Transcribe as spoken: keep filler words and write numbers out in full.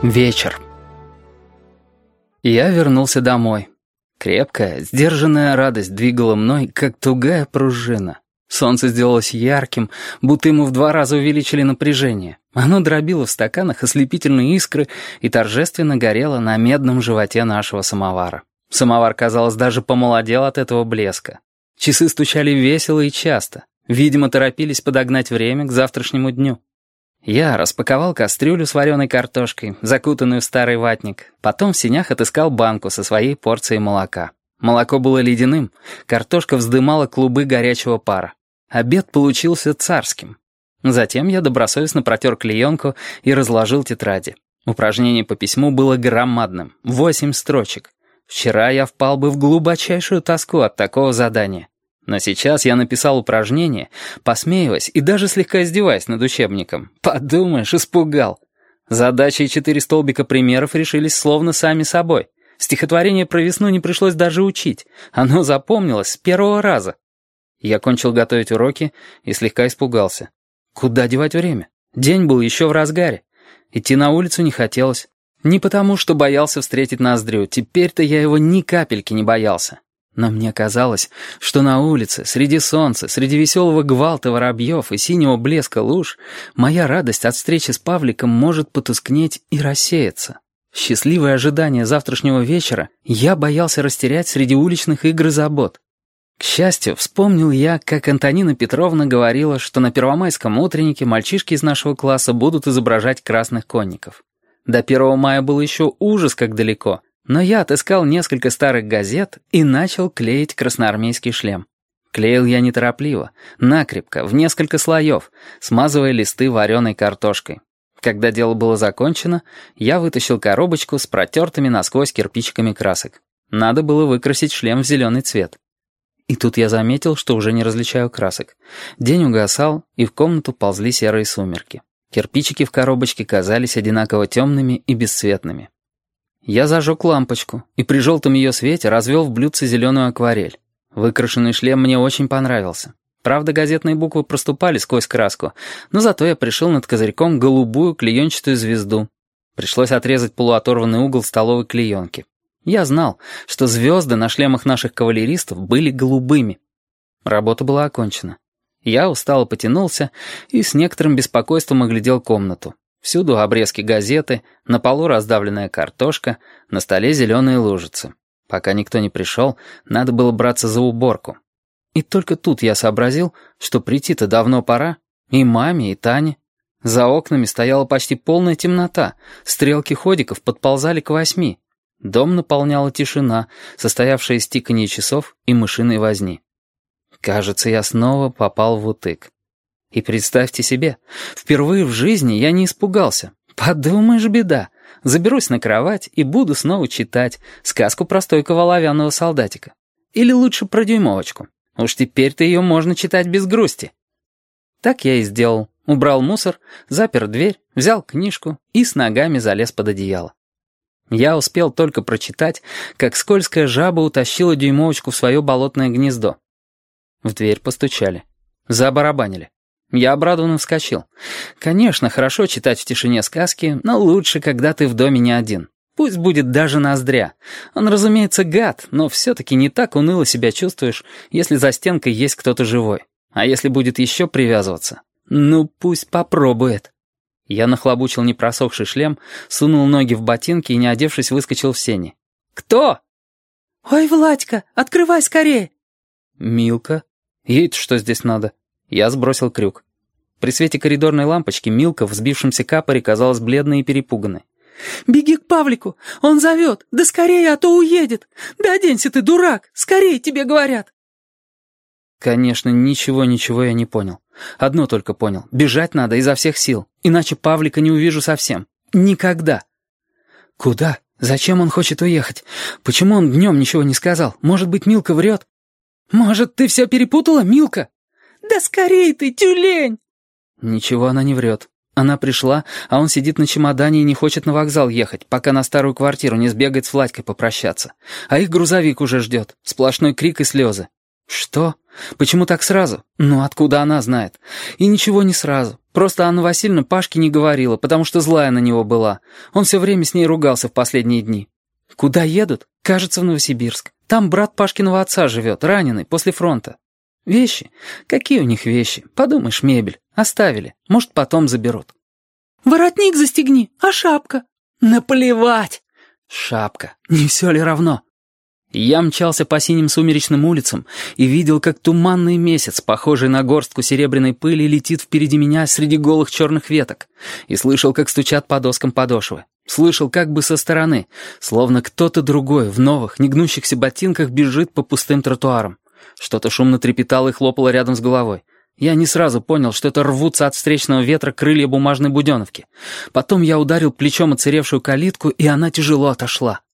Вечер. Я вернулся домой. Крепкая, сдержанная радость двигала мной, как тугая пружина. Солнце сделалось ярким, будто ему в два раза увеличили напряжение. Оно дробило в стаканах ослепительные искры и торжественно горело на медном животе нашего самовара. Самовар, казалось, даже помолодел от этого блеска. Часы стучали весело и часто. Видимо, торопились подогнать время к завтрашнему дню. Я распаковал кастрюлю с вареной картошкой, закутанную в старый ватник. Потом в сенях отыскал банку со своей порцией молока. Молоко было ледяным, картошка вздымала клубы горячего пара. Обед получился царским. Затем я добросовестно протер клеенку и разложил тетради. Упражнение по письму было громадным, восемь строчек. Вчера я впал бы в глубочайшую тоску от такого задания. Но сейчас я написал упражнение, посмеиваясь и даже слегка издеваясь над учебником. Подумаешь, испугал. Задачи и четыре столбика примеров решились словно сами собой. Стихотворение про весну не пришлось даже учить. Оно запомнилось с первого раза. Я кончил готовить уроки и слегка испугался. Куда девать время? День был еще в разгаре. Идти на улицу не хотелось. Не потому, что боялся встретить ноздрю. Теперь-то я его ни капельки не боялся. Но мне казалось, что на улице, среди солнца, среди веселого гвалта воробьев и синего блеска луж, моя радость от встречи с Павликом может потускнеть и рассеяться. Счастливое ожидание завтрашнего вечера я боялся растерять среди уличных игр и забот. К счастью, вспомнил я, как Антонина Петровна говорила, что на первомайском утреннике мальчишки из нашего класса будут изображать красных конников. До первого мая было еще ужас как далеко, но я отыскал несколько старых газет и начал клеить красноармейский шлем. Клеил я неторопливо, накрепко, в несколько слоев, смазывая листы вареной картошкой. Когда дело было закончено, я вытащил коробочку с протертыми насквозь кирпичиками красок. Надо было выкрасить шлем в зеленый цвет. И тут я заметил, что уже не различаю красок. День угасал, и в комнату ползли серые сумерки. Кирпичики в коробочке казались одинаково темными и бесцветными. Я зажег лампочку и при желтом ее свете развел в блюдце зеленую акварель. Выкрашенный шлем мне очень понравился. Правда, газетные буквы проступали сквозь краску, но зато я пришил над козырьком голубую клеенчатую звезду. Пришлось отрезать полуоторванный угол столовой клеенки. Я знал, что звезды на шлемах наших кавалеристов были голубыми. Работа была окончена. Я устало потянулся и с некоторым беспокойством оглядел комнату. Всюду обрезки газеты, на полу раздавленная картошка, на столе зеленые лужицы. Пока никто не пришел, надо было браться за уборку. И только тут я сообразил, что прийти-то давно пора. И маме, и Тане. За окнами стояла почти полная темнота. Стрелки ходиков подползали к восьми. Дом наполняла тишина, состоявшая из тиканья часов и мышиной возни. Кажется, я снова попал в утык. И представьте себе, впервые в жизни я не испугался. Подумаешь, беда. Заберусь на кровать и буду снова читать сказку про стойкого оловянного солдатика. Или лучше про дюймовочку. Уж теперь-то ее можно читать без грусти. Так я и сделал. Убрал мусор, запер дверь, взял книжку и с ногами залез под одеяло. Я успел только прочитать, как скользкая жаба утащила дюймовочку в свое болотное гнездо. В дверь постучали. Забарабанили. Я обрадованно вскочил. Конечно, хорошо читать в тишине сказки, но лучше, когда ты в доме не один. Пусть будет даже ноздря. Он, разумеется, гад, но все-таки не так уныло себя чувствуешь, если за стенкой есть кто-то живой. А если будет еще привязываться? Ну, пусть попробует. Я нахлобучил непросохший шлем, сунул ноги в ботинки и, не одевшись, выскочил в сени. «Кто?» «Ой, Владька, открывай скорее!» «Милка? Ей-то что здесь надо?» Я сбросил крюк. При свете коридорной лампочки Милка в взбившемся капоре казалась бледной и перепуганной. «Беги к Павлику, он зовет, да скорее, а то уедет. Да оденься ты, дурак, скорее тебе говорят». Конечно, ничего-ничего я не понял. Одно только понял, бежать надо изо всех сил, иначе Павлика не увижу совсем. Никогда. Куда? Зачем он хочет уехать? Почему он днем ничего не сказал? Может быть, Милка врет? Может, ты все перепутала, Милка? «Да скорей ты, тюлень!» Ничего она не врет. Она пришла, а он сидит на чемодане и не хочет на вокзал ехать, пока на старую квартиру не сбегает с Владькой попрощаться. А их грузовик уже ждет. Сплошной крик и слезы. Что? Почему так сразу? Ну, откуда она знает? И ничего не сразу. Просто Анна Васильевна Пашке не говорила, потому что злая на него была. Он все время с ней ругался в последние дни. Куда едут? Кажется, в Новосибирск. Там брат Пашкиного отца живет, раненый, после фронта. Вещи? Какие у них вещи? Подумаешь, мебель. Оставили. Может, потом заберут. Воротник застегни, а шапка? Наплевать. Шапка. Не все ли равно? Я мчался по синим сумеречным улицам и видел, как туманный месяц, похожий на горстку серебряной пыли, летит впереди меня среди голых черных веток, и слышал, как стучат по доскам подошвы. Слышал как бы со стороны, словно кто-то другой в новых, негнущихся ботинках бежит по пустым тротуарам. Что-то шумно трепетало и хлопало рядом с головой. Я не сразу понял, что это рвутся от встречного ветра крылья бумажной буденовки. Потом я ударил плечом оцаревшую калитку, и она тяжело отошла.